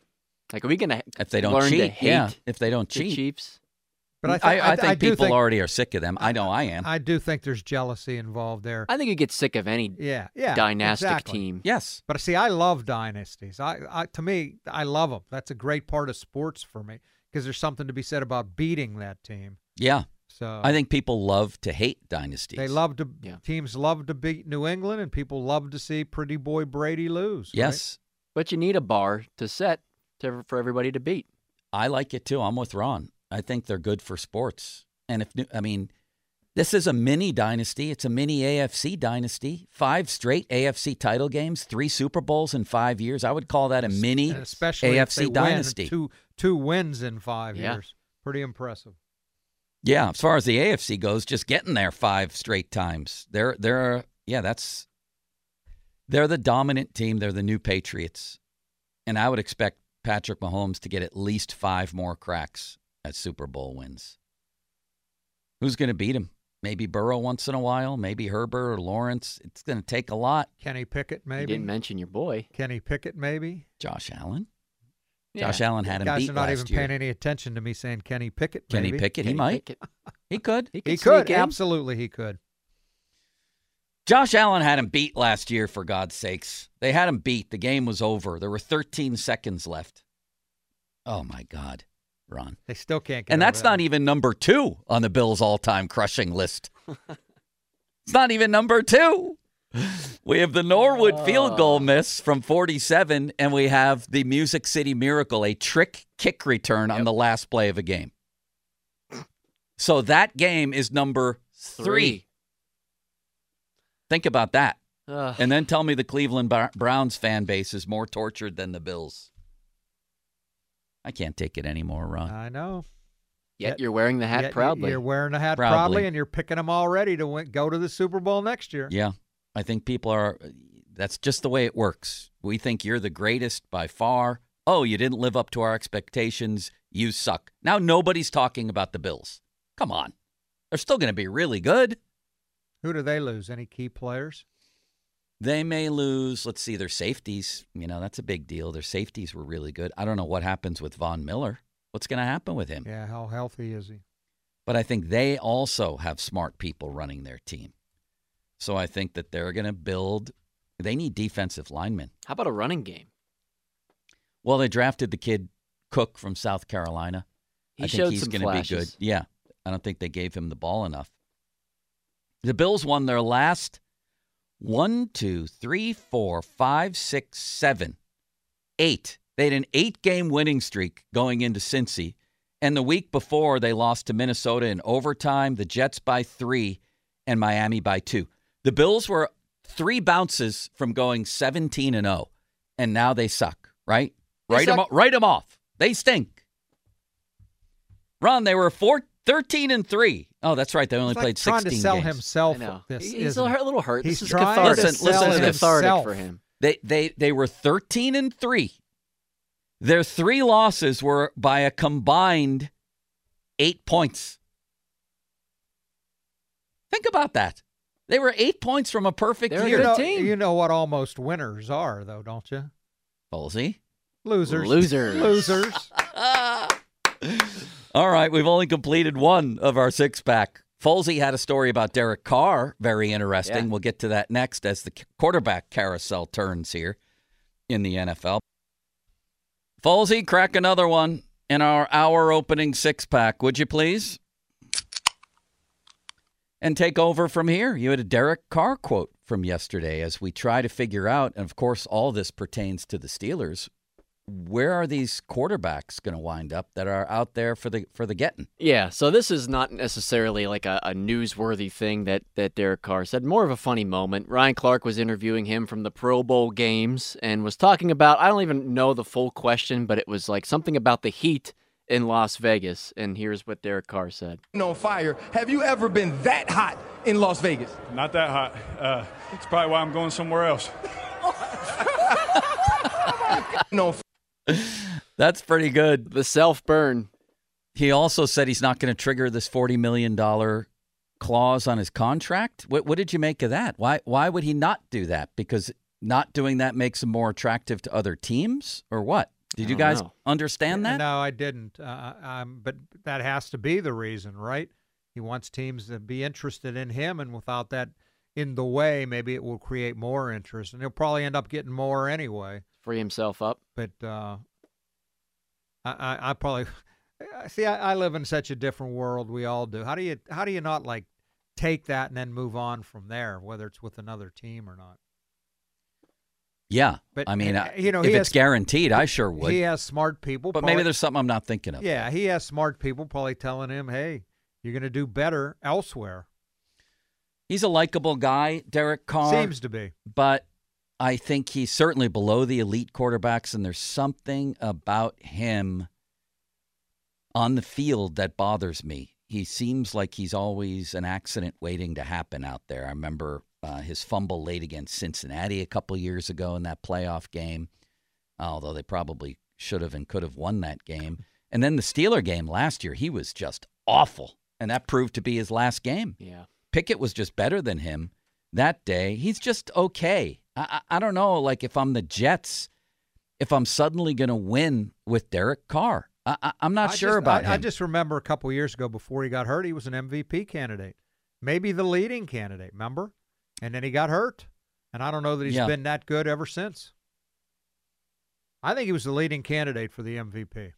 Like, are we going to if they don't learn cheat? to hate Yeah, if they don't the cheat. Chiefs? But I think do people already are sick of them. I know I am. I do think there's jealousy involved there. I think you get sick of any dynastic exactly. team. Yes. But see, I love dynasties. To me, I love them. That's a great part of sports for me because there's something to be said about beating that team. Yeah. So I think people love to hate dynasties. They love to. Yeah. Teams love to beat New England, and people love to see pretty boy Brady lose. Yes. Right? But you need a bar to set for everybody to beat. I like it too. I'm with Ron. I think they're good for sports. And this is a mini dynasty. It's a mini AFC dynasty. 5 straight AFC title games, 3 Super Bowls in 5 years. I would call that a mini especially AFC if they dynasty. Win two wins in 5 years. Pretty impressive. Yeah, as far as the AFC goes, just getting there 5 straight times. They're the dominant team. They're the new Patriots. And I would expect Patrick Mahomes to get at least 5 more cracks at Super Bowl wins. Who's going to beat him? Maybe Burrow once in a while, maybe Herbert or Lawrence. It's going to take a lot. Kenny Pickett, maybe. You didn't mention your boy. Kenny Pickett, maybe. Josh Allen. Yeah. Josh Allen had him beat last year. Guys are not even paying any attention to me saying Kenny Pickett, maybe. Kenny Pickett, he might. Pickett. He could. He could. Absolutely, he could. Josh Allen had him beat last year, for God's sakes. They had him beat. The game was over. There were 13 seconds left. Oh, my God. Ron. They still can't get And that's not even number 2 on the Bills' all-time crushing list. It's not even number 2. We have the Norwood field goal miss from 47, and we have the Music City Miracle, a trick kick return on the last play of a game. So that game is number 3. Think about that. And then tell me the Cleveland Browns fan base is more tortured than the Bills. I can't take it anymore, Ron. I know. Yet you're wearing the hat proudly. You're wearing the hat proudly, and you're picking them already to go to the Super Bowl next year. Yeah. I think people are – that's just the way it works. We think you're the greatest by far. Oh, you didn't live up to our expectations. You suck. Now nobody's talking about the Bills. Come on. They're still going to be really good. Who do they lose? Any key players? They may lose, let's see, their safeties. That's a big deal. Their safeties were really good. I don't know what happens with Von Miller. What's going to happen with him? Yeah, how healthy is he? But I think they also have smart people running their team. So I think that they're going to build – they need defensive linemen. How about a running game? Well, they drafted the kid Cook from South Carolina. I think showed he's some going to be flashes. good. Yeah, I don't think they gave him the ball enough. The Bills won their last 8. They had an 8-game winning streak going into Cincy. And the week before, they lost to Minnesota in overtime, the Jets by 3, and Miami by 2. The Bills were 3 bounces from going 17-0, and now they suck, right? Write them off. They stink. Ron, they were 13-3. Oh, that's right. They only played 16 games. Trying to sell himself. He's a little hurt. He's this is trying cathartic. to sell This is cathartic himself. for him. They were 13-3. Their 3 losses were by a combined 8 points. Think about that. They were 8 points from a perfect They're a year. good team. You know what almost winners are, though, don't you? Folsey? Losers. All right, we've only completed one of our 6-pack. Folsey had a story about Derek Carr, very interesting. Yeah. We'll get to that next as the quarterback carousel turns here in the NFL. Folsey, crack another one in our hour-opening 6-pack, would you please? And take over from here. You had a Derek Carr quote from yesterday as we try to figure out, and of course all this pertains to the Steelers, where are these quarterbacks going to wind up that are out there for the getting? Yeah, so this is not necessarily like a newsworthy thing that Derek Carr said. More of a funny moment. Ryan Clark was interviewing him from the Pro Bowl games and was talking about, I don't even know the full question, but it was like something about the heat in Las Vegas. And here's what Derek Carr said. On fire. Have you ever been that hot in Las Vegas? Not that hot. It's probably why I'm going somewhere else. No. That's pretty good. The self-burn. He also said he's not going to trigger this $40 million clause on his contract. What did you make of that? Why would he not do that? Because not doing that makes him more attractive to other teams, or what? Did you guys understand that? No, I didn't. But that has to be the reason, right? He wants teams to be interested in him, and without that in the way, maybe it will create more interest, and he'll probably end up getting more anyway. Free himself up. But I probably see. I live in such a different world. We all do. How do you not like take that and then move on from there, whether it's with another team or not? Yeah, but I mean, if it's guaranteed, I sure would. He has smart people, but maybe there's something I'm not thinking of. Yeah, he has smart people probably telling him, "Hey, you're going to do better elsewhere." He's a likable guy, Derek Carr. Seems to be, but I think he's certainly below the elite quarterbacks, and there's something about him on the field that bothers me. He seems like he's always an accident waiting to happen out there. I remember his fumble late against Cincinnati a couple years ago in that playoff game, although they probably should have and could have won that game. And then the Steeler game last year, he was just awful, and that proved to be his last game. Yeah, Pickett was just better than him that day. He's just okay. I don't know, like if I'm the Jets, if I'm suddenly going to win with Derek Carr. I'm not sure about him. I just remember a couple years ago before he got hurt, he was an MVP candidate, maybe the leading candidate, remember? And then he got hurt, and I don't know that he's been that good ever since. I think he was the leading candidate for the MVP.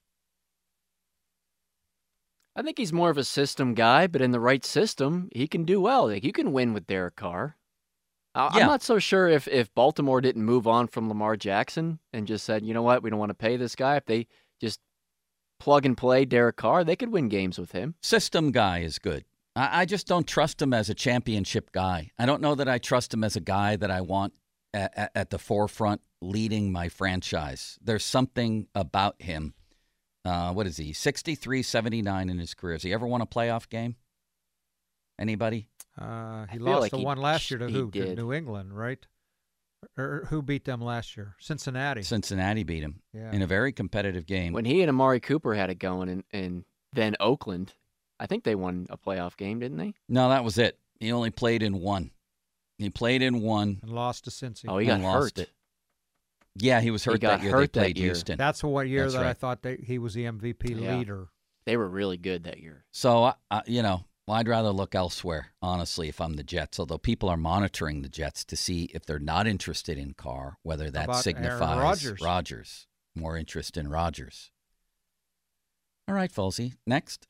I think he's more of a system guy, but in the right system, he can do well. Like, you can win with Derek Carr. I'm not so sure if Baltimore didn't move on from Lamar Jackson and just said, you know what, we don't want to pay this guy. If they just plug and play Derek Carr, they could win games with him. System guy is good. I just don't trust him as a championship guy. I don't know that I trust him as a guy that I want at the forefront leading my franchise. There's something about him. What is he? 63-79 in his career. Has he ever won a playoff game? Anybody? He lost the one last year to who? To New England, right? Or who beat them last year? Cincinnati. Cincinnati beat him in a very competitive game. When he and Amari Cooper had it going in then Oakland, I think they won a playoff game, didn't they? No, that was it. He only played in one. He played in one. And lost to Cincy. Oh, he got hurt. Yeah, he was hurt that year. They played Houston. That's what year I thought he was the MVP leader. They were really good that year. So, I'd rather look elsewhere, honestly, if I'm the Jets, although people are monitoring the Jets to see if they're not interested in Carr, whether that signifies Rodgers. More interest in Rodgers. All right, Folsey, next.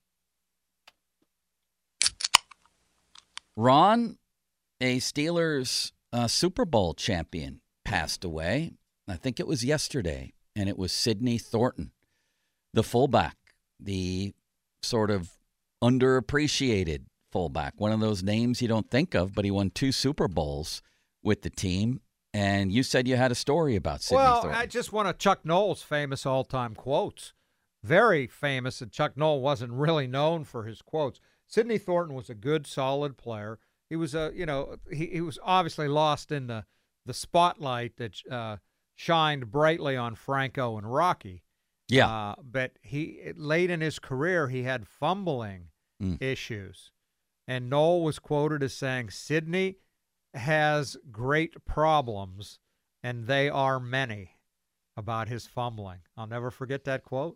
Ron, a Steelers Super Bowl champion, passed away. I think it was yesterday, and it was Sidney Thornton, the fullback, the sort of underappreciated fullback, one of those names you don't think of, but he won 2 Super Bowls with the team. And you said you had a story about Sidney Thornton. I just one of Chuck Noll's famous all-time quotes. Very famous, and Chuck Noll wasn't really known for his quotes. Sidney Thornton was a good, solid player. He was he was obviously lost in the spotlight that shined brightly on Franco and Rocky. Yeah. But late in his career, he had fumbling issues. And Noll was quoted as saying, Sidney has great problems, and they are many, about his fumbling. I'll never forget that quote.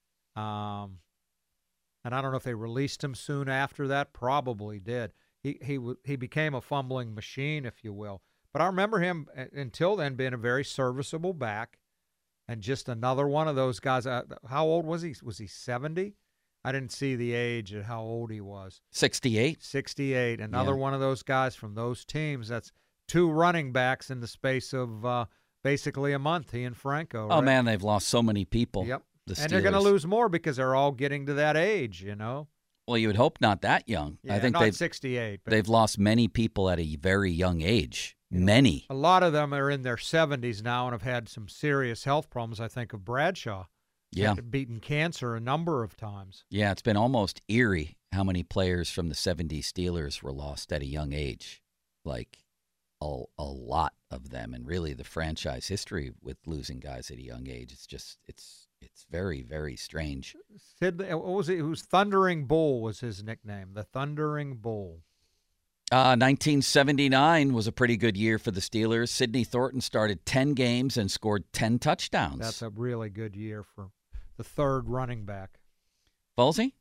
And I don't know if they released him soon after that. Probably did. He became a fumbling machine, if you will. But I remember him until then being a very serviceable back, and just another one of those guys. How old was he? Was he 70? I didn't see the age at how old he was. 68. 68. Another one of those guys from those teams. That's 2 running backs in the space of basically a month, he and Franco. Oh, right? man, they've lost so many people. Yep. The and they're going to lose more because they're all getting to that age, you know. Well, you would hope not that young. Yeah, I think not 68. But they've lost many people at a very young age. Many. A lot of them are in their 70s now and have had some serious health problems. I think of Bradshaw. Yeah. Beaten cancer a number of times. Yeah, it's been almost eerie how many players from the 70s Steelers were lost at a young age. Like a lot of them. And really the franchise history with losing guys at a young age. It's very, very strange. Sid, what was it? It was Thundering Bull was his nickname. The Thundering Bull. 1979 was a pretty good year for the Steelers. Sidney Thornton started 10 games and scored 10 touchdowns. That's a really good year for the third running back. Falsey?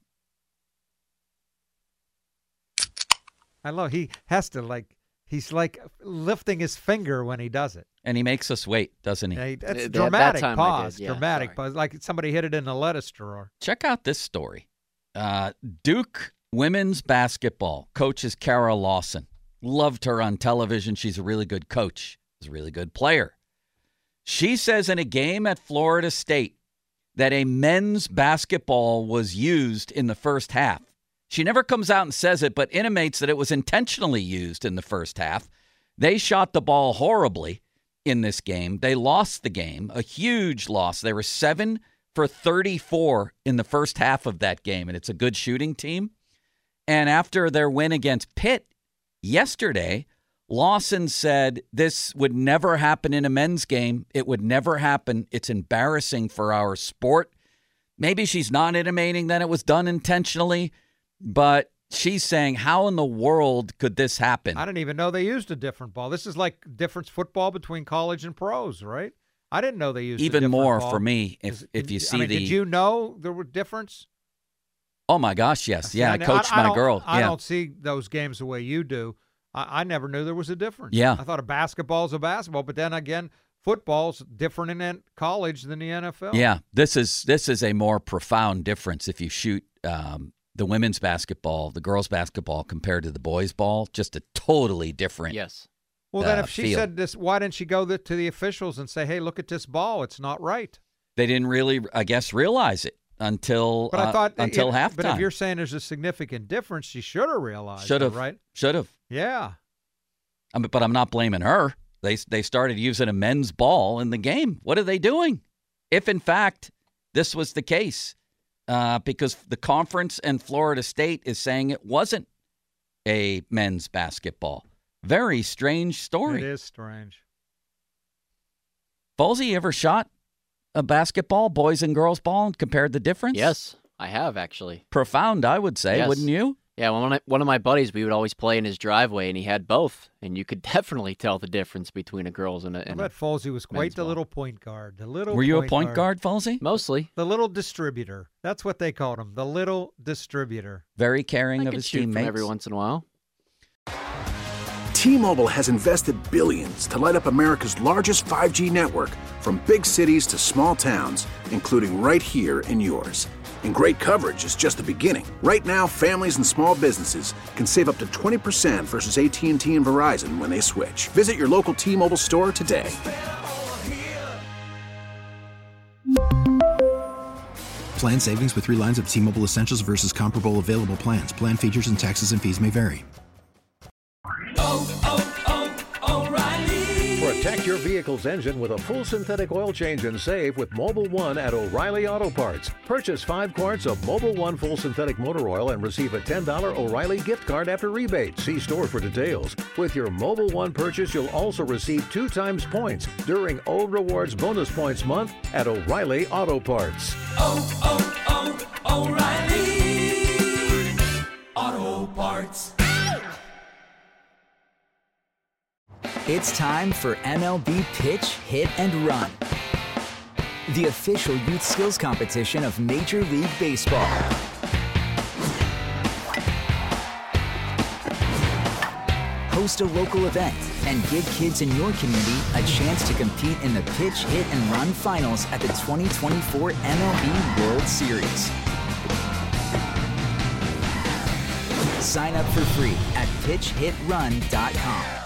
I love he has to he's like lifting his finger when he does it. And he makes us wait, doesn't he? Yeah, that's dramatic that pause. Yeah, dramatic sorry. pause. Like somebody hit it in a lettuce drawer. Check out this story. Duke women's basketball coach is Kara Lawson. Loved her on television. She's a really good coach. She's a really good player. She says in a game at Florida State that a men's basketball was used in the first half. She never comes out and says it, but intimates that it was intentionally used in the first half. They shot the ball horribly in this game. They lost the game, a huge loss. They were 7 for 34 in the first half of that game, and it's a good shooting team. And after their win against Pitt yesterday, Lawson said this would never happen in a men's game. It would never happen. It's embarrassing for our sport. Maybe she's not intimating that it was done intentionally, but she's saying, how in the world could this happen? I didn't even know they used a different ball. This is like difference football between college and pros, right? I didn't know they used a even different more ball. for me if you see did you know there were difference? Oh, my gosh, yes. Yeah, I coached my girl. I Yeah. don't see those games the way you do. I never knew there was a difference. Yeah. I thought a basketball's a basketball, but then again, football's different in college than the NFL. Yeah, this is a more profound difference if you shoot the women's basketball, the girls' basketball compared to the boys' ball. Just a totally different. Yes. Well, then if she feel. said this, why didn't she go to the officials and say, hey, look at this ball. It's not right. They didn't really, I guess, realize it until But I thought until halftime. But if you're saying there's a significant difference, she should have realized Should have, it, right? Should have. Yeah. But I'm not blaming her. They started using a men's ball in the game. What are they doing? If, in fact, this was the case, because the conference and Florida State is saying it wasn't a men's basketball. Very strange story. It is strange. Folsey, you ever shot a basketball, boys and girls ball, and compared the difference? Yes, I have actually. Profound, I would say, Yes. wouldn't you? Yeah, one of my buddies, we would always play in his driveway, and he had both, and you could definitely tell the difference between a girls and a. I bet Folsey was quite men's the ball. little point guard. Were you a point guard, Folsey? Mostly. The little distributor. That's what they called him. The little distributor. Very caring I of could his shoot from teammates. every once in a while. T-Mobile has invested billions to light up America's largest 5G network, from big cities to small towns, including right here in yours. And great coverage is just the beginning. Right now, families and small businesses can save up to 20% versus AT&T and Verizon when they switch. Visit your local T-Mobile store today. Plan savings with 3 lines of T-Mobile Essentials versus comparable available plans. Plan features and taxes and fees may vary. Protect your vehicle's engine with a full synthetic oil change and save with Mobil 1 at O'Reilly Auto Parts. Purchase 5 quarts of Mobil 1 full synthetic motor oil and receive a $10 O'Reilly gift card after rebate. See store for details. With your Mobil 1 purchase, you'll also receive 2 times points during O Rewards Bonus Points Month at O'Reilly Auto Parts. O'Reilly Auto Parts. It's time for MLB Pitch, Hit, and Run, the official youth skills competition of Major League Baseball. Host a local event and give kids in your community a chance to compete in the Pitch, Hit, and Run finals at the 2024 MLB World Series. Sign up for free at pitchhitrun.com.